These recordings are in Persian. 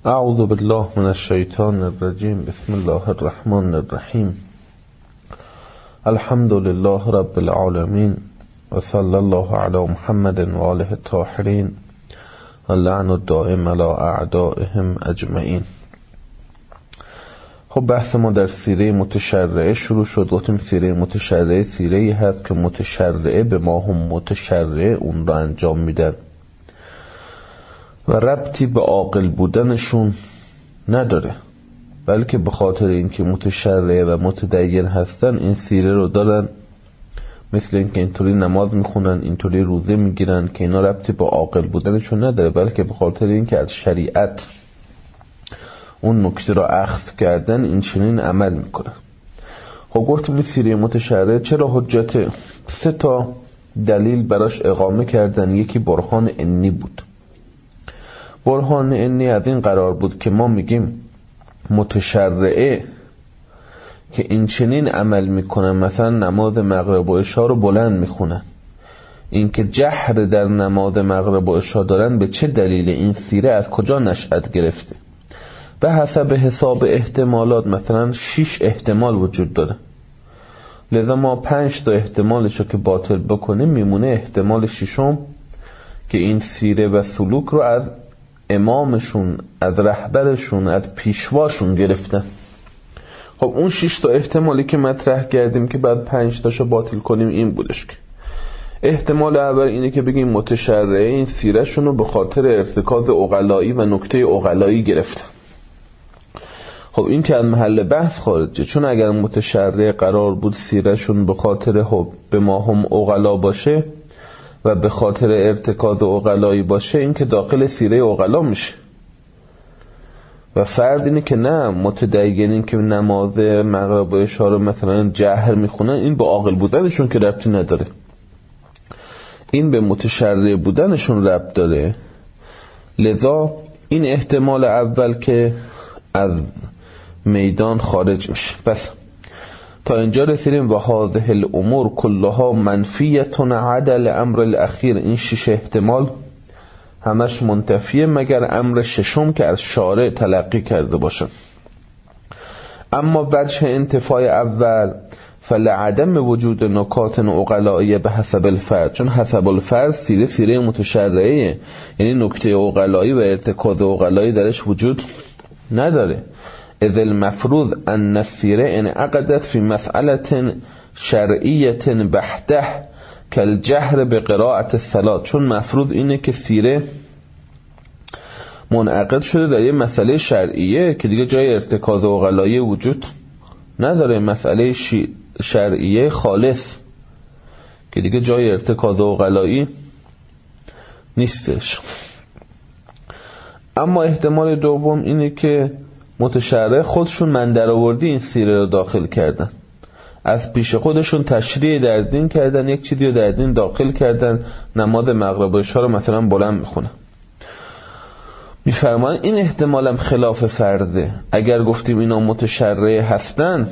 اعوذ بالله من الشیطان الرجیم. بسم الله الرحمن الرحیم. الحمد لله رب العالمین و صلی الله علی محمد و آله الطاهرین و لعن الدائم علی اعدائهم اجمعین. خب بحث ما در سیره متشرعه شروع شد. گفتیم سیره متشرعه سیره‌ای هست که متشرعه به ما هم متشرعه اون را انجام میدن و ربطی به عاقل بودنشون نداره، بلکه به خاطر اینکه متشرعه و متدین هستن این سیره رو دارن، مثل اینکه اینطوری نماز میخونن، اینطوری روزه میگیرن، که اینا ربطی به عاقل بودنشون نداره، بلکه به خاطر اینکه از شریعت اون نکته را اخذ کردن این چنین عمل میکنن. خب گفتیم سیره متشرعه چرا حجت؟ 3 دلیل براش اقامه کردن. یکی برهان عنی بود. برهان عنی از این قرار بود که ما میگیم متشرعه که این چنین عمل میکنن، مثلا نماز مغرب و عشا رو بلند میخونن، این که جهر در نماز مغرب و عشا دارن به چه دلیل؟ این سیره از کجا نشأت گرفته؟ به حسب حساب احتمالات مثلا 6 احتمال وجود داره، لذا ما 5 احتمالشو که باطل بکنیم میمونه احتمال 6م که این سیره و سلوک رو از امامشون، از رهبرشون، از پیشواشون گرفتن. خب اون 6 احتمالی که مطرح کردیم که بعد 5 تاشو باطل کنیم این بودش که احتمال اول اینه که بگیم متشرعه این سیره شون رو به خاطر ارتکاز عقلایی و نکته عقلایی گرفتن. خب این که از محل بحث خارجه، چون اگر متشرعه قرار بود سیره شون به خاطر حب به ما هم عقلا باشه و به خاطر ارتکاز عقلایی باشه، این که داخل سیره عقلا میشه. و فرض اینه که نه، متدینین که نماز مغرب و عشا رو مثلا جهر میخونن این با عاقل بودنشون که ربطی نداره، این به متشرع بودنشون ربط داره. لذا این احتمال اول که از میدان خارج میشه. پس تا اینجا رسیدیم و هذه الامور كلها منفیه عدل امر الاخیر. این 6 احتمال همش منتفیه مگر امر 6م که از شارع تلقی کرده باشن. اما وجه انتفاع اول فلعدم وجود نکات عقلائیه به حسب الفرد، چون حسب الفرد سیره متشرعه، یعنی نکته عقلایی و ارتکاز عقلایی درش وجود نداره. اذ المفروض ان السیره انعقدت فی مسئله شرعیه بحته کالجهر بقراءة الصلاة، چون مفروض اینه که سیره منعقد شده در یه مسئله شرعیه که دیگه جای ارتکاز عقلایی وجود نداره، مسئله شرعیه خالص که دیگه جای ارتکاز عقلایی نیستش. اما احتمال دوم اینه که متشرع خودشون من درآوردی این سیره رو داخل کردن، از پیش خودشون تشریع در دین کردن، یک چیزی رو در دین داخل کردن، نماز مغرب و عشا رو مثلا بلند میخونن. میفرمان این احتمالم خلاف فرده. اگر گفتیم اینا متشرع هستن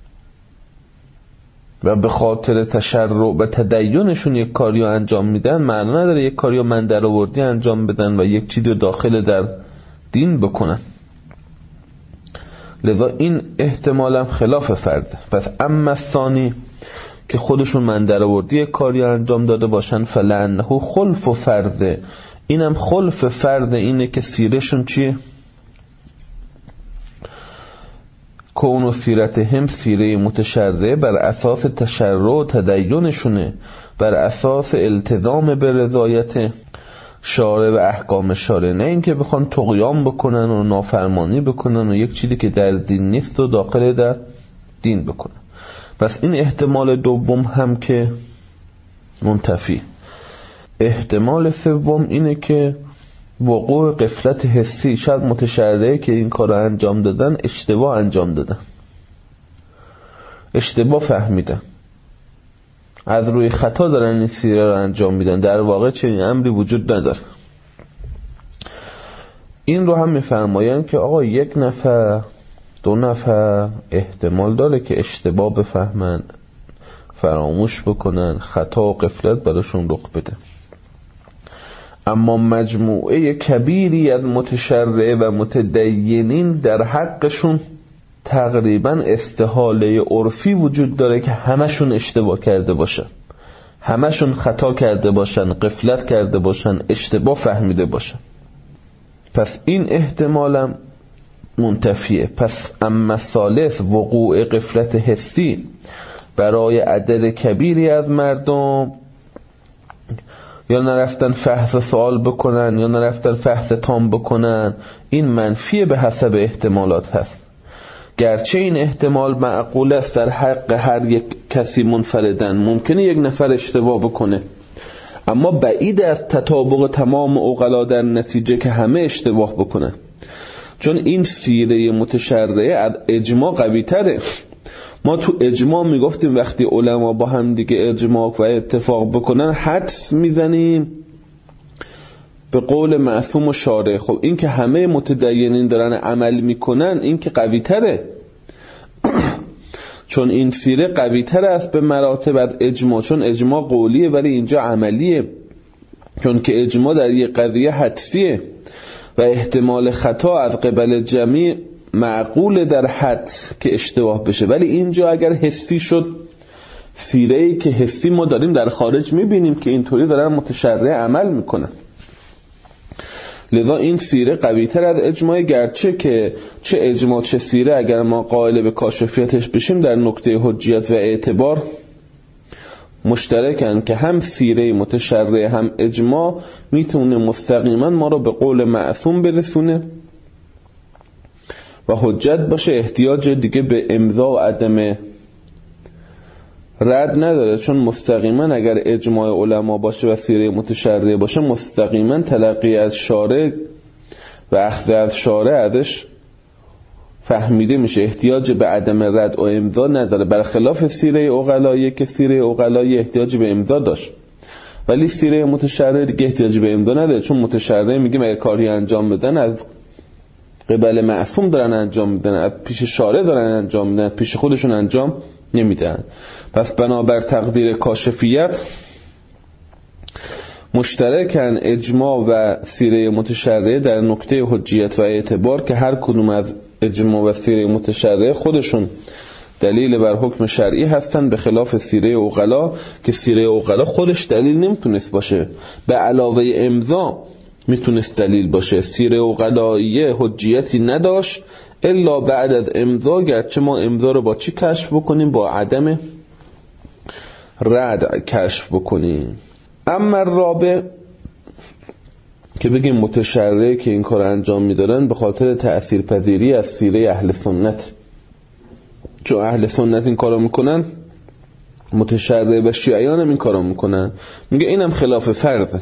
و به خاطر تشرع و تدینشون یک کاریو انجام میدن، معنی نداره یک کاریو من درآوردی انجام بدن و یک چیزی رو داخل در دین بکنن. لذا این احتمالم خلاف فرده. پس اما ثانی که خودشون من درآوردی کاری انجام داده باشن فلعنه خلف و فرده، اینم خلف فرده. اینه که سیرهشون چیه؟ کون و سیرتهم سیره متشرعه بر اساس تشرع و تدینشونه، بر اساس التزام به رضایت شارع و احکام شارع، نه اینکه بخوان طغیان بکنن و نافرمانی بکنن و یک چیزی که در دین نیست و داخل در دین بکنن. پس این احتمال دوم هم که منتفی. احتمال سوم اینه که وقوع غفلت حسی، شاید متشرعه که این کار رو انجام دادن اشتباه انجام دادن، اشتباه فهمیدن، از روی خطا دارن این سیره رو انجام میدن، در واقع چنین امری وجود نداره. این رو هم میفرمایند که آقا 1 نفر 2 نفر احتمال داره که اشتباه بفهمن، فراموش بکنن، خطا و غفلت براشون رخ بده. اما مجموعه کبیری از متشرع و متدینین در حقشون تقریبا استحاله عرفی وجود داره که همشون اشتباه کرده باشن، همشون خطا کرده باشن، غفلت کرده باشن، اشتباه فهمیده باشن. پس این احتمالم منتفیه. پس اما ثالث وقوع غفلت حسی برای عدد کبیری از مردم، یا نرفتن فحص سوال بکنن یا نرفتن فحص تام بکنن، این منفی به حسب احتمالات هست. گرچه این احتمال معقول است در حق هر یک کسی منفردن، ممکنه یک نفر اشتباه بکنه، اما بعید از تطابق تمام عقلا در نتیجه که همه اشتباه بکنن، چون این سیره متشرعه از اجماع قوی تره. ما تو اجماع میگفتیم وقتی علما با هم دیگه اجماع و اتفاق بکنن حدس میزنیم به قول معصوم و شارع. خب این که همه متدینین دارن عمل میکنن این که قوی تره چون این سیره قوی تر است به مراتب از اجماع، چون اجماع قولیه ولی اینجا عملیه، چون که اجماع در یک قضیه حدسیه و احتمال خطا از قبل جمعی معقول در حد که اشتباه بشه، ولی اینجا اگر حسی شد، سیره‌ای که حسی ما داریم در خارج میبینیم که اینطوری دارن متشرع عمل میکنن، لذا این سیره قوی تر از اجماع. گرچه که چه اجماع چه سیره اگر ما قائل به کاشفیتش بشیم در نکته حجیت و اعتبار مشترکن که هم سیره متشرع هم اجماع میتونه مستقیما ما رو به قول معصوم برسونه و حجت باشه، احتیاج دیگه به امضا و عدم رد نداره، چون مستقیما اگر اجماع علما باشه و سیره متشرع باشه مستقیما تلقی از شارع و اخذ از شارع ازش فهمیده میشه، احتیاج به عدم رد و امضا نداره، برخلاف سیره عقلایی که سیره عقلایی احتیاج به امضا داشت ولی سیره متشرع دیگه احتیاج به امضا نداره، چون متشرع میگه اگه کاری انجام بدن از قبل معصوم دارن انجام میدن، از پیش شارع دارن انجام میدن، پیش خودشون انجام نمیدن. پس بنابر تقدیر کاشفیت مشترکن اجماع و سیره متشرعه در نکته حجیت و اعتبار که هر کدوم از اجماع و سیره متشرعه خودشون دلیل بر حکم شرعی هستن، به خلاف سیره عقلا که سیره عقلا خودش دلیل نمیتونست باشه، به علاوه امضا میتونست دلیل باشه. سیره عقلاییه حجیتی نداشت الا بعد از امضا، گرچه ما امضا رو با چی کشف بکنیم؟ با عدم رد کشف بکنیم. اما رابع که بگیم متشرع که این کار انجام میدارن به خاطر تأثیر پذیری از سیره اهل سنت، چون اهل سنت این کارو میکنن متشرع و شیعیان هم این کارو میکنن، میگه اینم خلاف فرضه،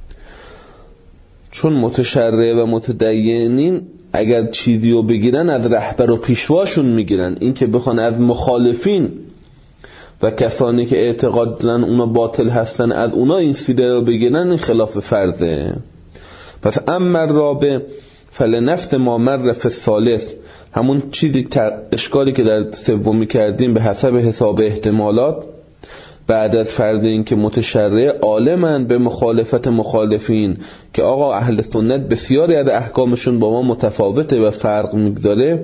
چون متشرع و متدینین اگر چیزی رو بگیرن از رهبر و پیشواشون میگیرن، این که بخوان از مخالفین و کسانی که اعتقاد دارن اونا باطل هستن از اونا این سیره رو بگیرن، این خلاف فرضه. پس اما رابع فلنفس ما مر فی الثالث، همون چیزی اشکالی که در سومی کردیم به حسب حساب احتمالات بعد از فرض این که متشرع عالمن به مخالفت مخالفین که آقا اهل سنت بسیاری از احکامشون با ما متفاوته و فرق میگذاره،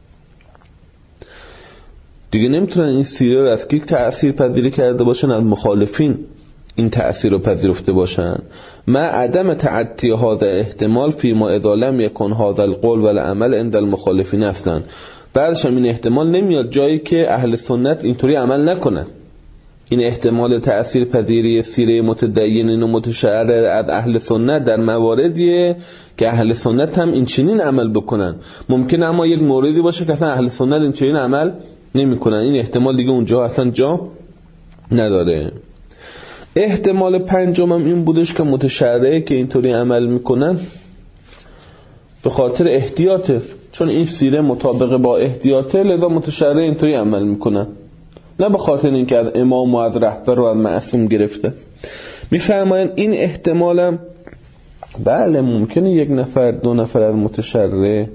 دیگه نمیتونن این سیره رو از کی تأثیر پذیری کرده باشن؟ از مخالفین این تأثیر رو پذیرفته باشن. ما عدم تعطی هذا احتمال فیما اذا لم یکن هذا القول والعمل عند المخالفین اصلا، بعدش هم این احتمال نمیاد جایی که اهل سنت اینطوری عمل نکنن. این احتمال تأثیر پذیری سیره متدینین و متشرع از اهل سنت در مواردیه که اهل سنت هم این چنین عمل بکنن، ممکنه اما یک موردی باشه که اصلا اهل سنت این چنین عمل نمی کنن، این احتمال دیگه اونجا اصلا جا نداره. احتمال پنجم هم این بودش که متشرعه که اینطوری عمل میکنن به خاطر احتیاطه، چون این سیره مطابق با احتیاطه لذا متشرعه اینطوری عمل میکنن، نه به خاطر اینکه از امام و از رهبر و از معصوم گرفته. میفرمایند این احتمالم بله ممکنه یک نفر دو نفر از متشرع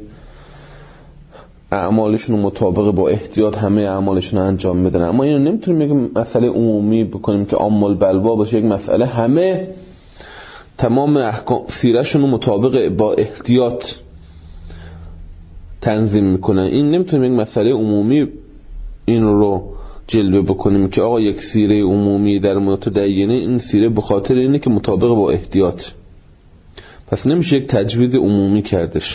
اعمالشون مطابق با احتیاط همه اعمالشون انجام بدن، اما اینو نمیتونیم یک مسئله عمومی بکنیم که عام البلوا باشه، یک مسئله همه تمام احکام سیرهشون رو مطابق با احتیاط تنظیم میکنن. این نمیتونیم یک مسئله عمومی این رو جلوه بکنیم که آقا یک سیره عمومی در متدینه، این سیره به خاطر اینه که مطابق با احتیاط، پس نمیشه یک تجویز عمومی کردش.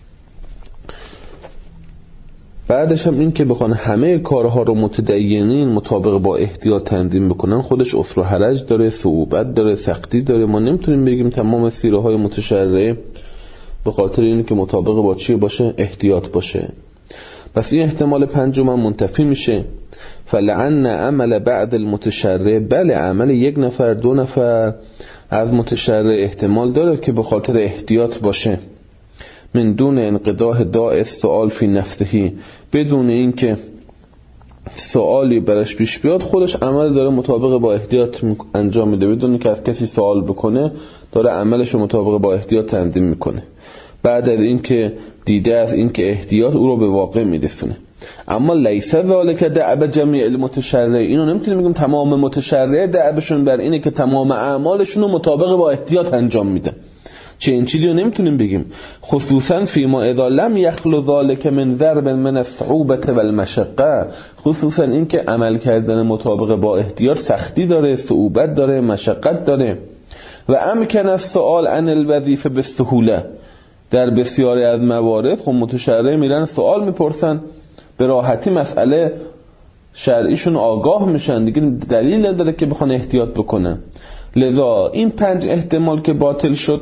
بعدش هم این که بخوان همه کارها رو متدینین مطابق با احتیاط تنظیم بکنن، خودش عسر و حرج داره، صعوبت داره، سختی داره. ما نمیتونیم بگیم تمام سیره های متشرعه به خاطر اینه که مطابق با چی باشه؟ احتیاط باشه. پس این احتمال پنجم منتفی میشه. فلعن عمل بعد المتشرع، بله عمل یک نفر دو نفر از متشرع احتمال داره که به خاطر احتیاط باشه، من دون انقضاء داء السؤال فی نفسه، بدون اینکه سوالی برش پیش بیاد خودش عمل داره مطابق با احتیاط انجام میده، بدون اینکه از کسی سوال بکنه داره عملش رو مطابق با احتیاط تنظیم میکنه. بعد از اینکه دیده از اینکه احتیاط او رو به واقع میرسونه. اما لیس ذالک دأب جمیع المتشرع، اینو نمیتونیم بگیم تمام متشرع دأبشون بر اینه که تمام اعمالشون رو مطابق با احتیاط انجام میده. چه این چیزی رو نمیتونیم بگیم، خصوصا فیما اذا لم یخلو ذالک من ضرب من الصعوبة والمشقه، خصوصا این که عمل کردن مطابق با احتیاط سختی داره، صعوبت داره، مشقت داره. و امکن السؤال عن الوظیفه بالسهوله، در بسیاری از موارد خب متشرع میرن سوال میپرسن، به راحتی مسئله شرعیشون آگاه میشن، دیگه دلیل نداره که بخوان احتیاط بکنن. لذا این 5 احتمال که باطل شد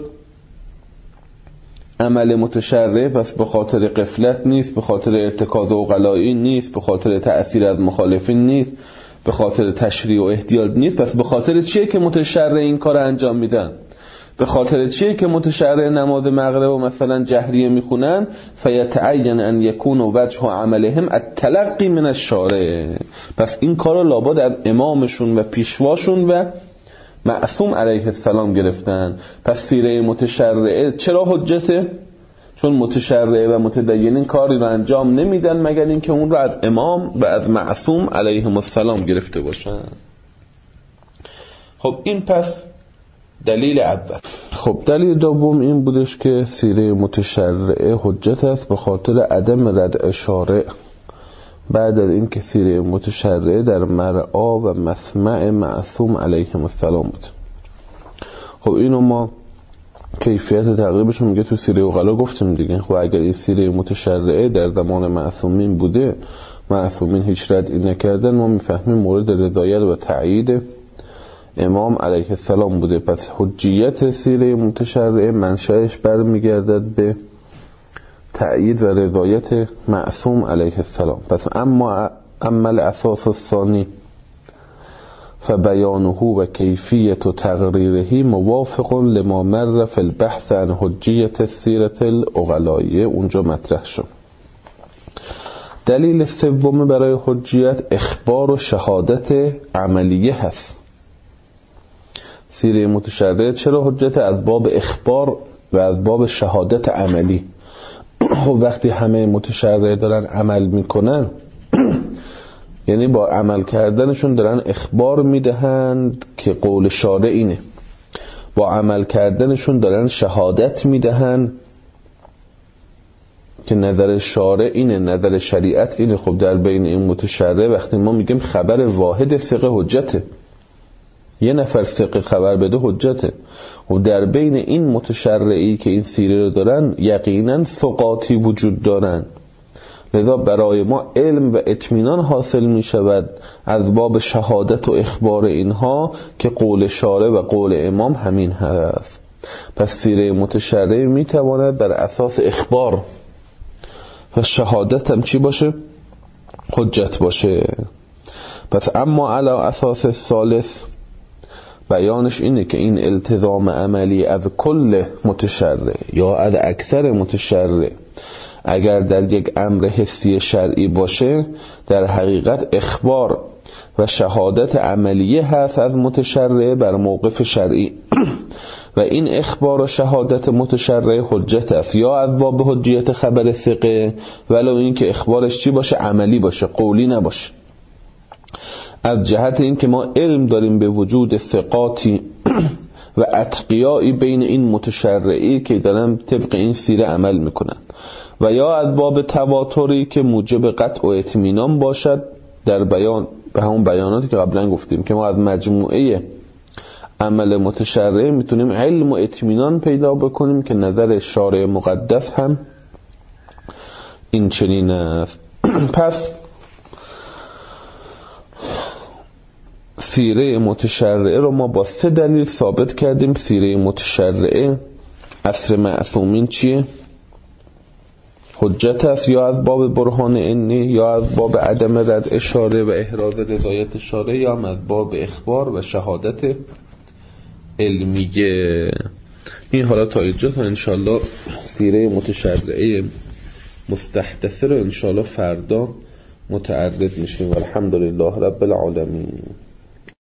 عمل متشرع، پس به خاطر غفلت نیست، به خاطر ارتکاز عقلایی نیست، به خاطر تأثیر از مخالفین نیست، به خاطر تشریع و احتیاط نیست. پس به خاطر چیه که متشرع این کار انجام میدن؟ به خاطر چیه که متشرع نماز مغرب و مثلا جهریه میخونن؟ فیتعین ان یکون وجه عملهم التلقی من الشارع، پس این کارو لابد از امامشون و پیشواشون و معصوم علیه السلام گرفتن. پس سیره متشرعه چرا حجته؟ چون متشرعه و متدینین کاری رو انجام نمیدن مگر اینکه اون رو از امام و از معصوم علیهم السلام گرفته باشن. خب این پس دلیل اول. خب دلیل دوم این بودش که سیره متشرعه حجت است به خاطر عدم ردع شارع، بعد از این که سیره متشرعه در مرعا و مسمع معصوم علیهم السلام بود. خب اینو ما کیفیت تقریبش میگه تو سیره اوغلا گفتیم دیگه. خب اگر این سیره متشرعه در زمان معصومین بوده، معصومین هیچ ردعی نکردن، ما میفهمیم مورد رضایت و تأیید امام علیه السلام بوده. پس حجیت سیره متشرعه منشأش برمیگردد به تأیید و رضایت معصوم علیه السلام. پس اما الاساس الثانی فبیانه و کیفیت تقریره موافق لما مر فی البحث عن حجیت السیره الاغلاییه، اونجا مطرح شد. دلیل سوم برای حجیت اخبار و شهادت عملیه هست. سیره متشرعه چرا حجت؟ از باب اخبار و از باب شهادت عملی. خب وقتی همه متشرعه دارن عمل میکنن یعنی با عمل کردنشون دارن اخبار میدهند که قول شارع اینه، با عمل کردنشون دارن شهادت میدهند که نظر شارع اینه، نظر شریعت اینه. خب در بین این متشرعه وقتی ما میگیم خبر واحد ثقه حجته، یه نفر ثقه خبر بده حجته، و در بین این متشرعی که این سیره رو دارن یقینا ثقاتی وجود دارن، لذا برای ما علم و اطمینان حاصل می شود از باب شهادت و اخبار اینها که قول شارع و قول امام همین هست. پس سیره متشرعه می تواند بر اساس اخبار و شهادت هم چی باشه؟ حجت باشه. پس اما علی اساس ثالث بیانش اینه که این التزام عملی از کل متشرع یا از اکثر متشرع اگر در یک امر حسی شرعی باشه، در حقیقت اخبار و شهادت عملیه هست از متشرع بر موقف شرعی و این اخبار و شهادت متشرع حجت است، یا از باب حجیت خبر ثقه ولو این که اخبارش چی باشه؟ عملی باشه، قولی نباشه. از جهت این که ما علم داریم به وجود ثقاتی و اتقیایی بین این متشرعی که دارن طبق این سیره عمل میکنن، و یا از باب تواتری که موجب قطع و اطمینان باشد در بیان به همون بیاناتی که قبلا گفتیم که ما از مجموعه عمل متشرع میتونیم علم و اطمینان پیدا بکنیم که نظر شارع مقدس هم این چنین است. پس سیره متشرعه رو ما با 3 دلیل ثابت کردیم. سیره متشرعه عصر معصومین چیه؟ حجت است، یا از باب برهان عنی، یا از باب عدم رد اشاره و احراز رضایت شارع، یا هم از باب اخبار و شهادت علمیه. این حالا تا اینجا، تا انشالله سیره متشرعه مستحدثه رو انشالله فردا متعرض میشیم. والحمدلله رب العالمین.